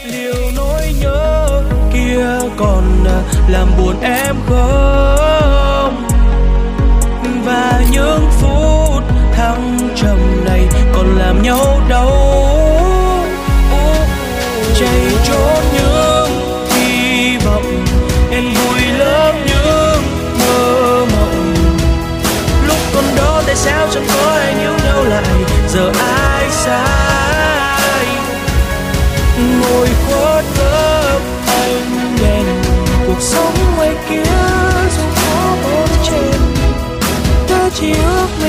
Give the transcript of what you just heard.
liệu nỗi nhớ kia còn làm buồn em không, và những phút thăng trầm này còn làm nhau đau. Chạy trốn những hy vọng, em vui lắm những mơ mộng. Lúc còn đó tại sao chẳng có ai níu nhau lại, giờ ai sai. Ngồi khuất lớp anh đèn cuộc sống ngoài kia dù có bóng trên, ta chỉ ước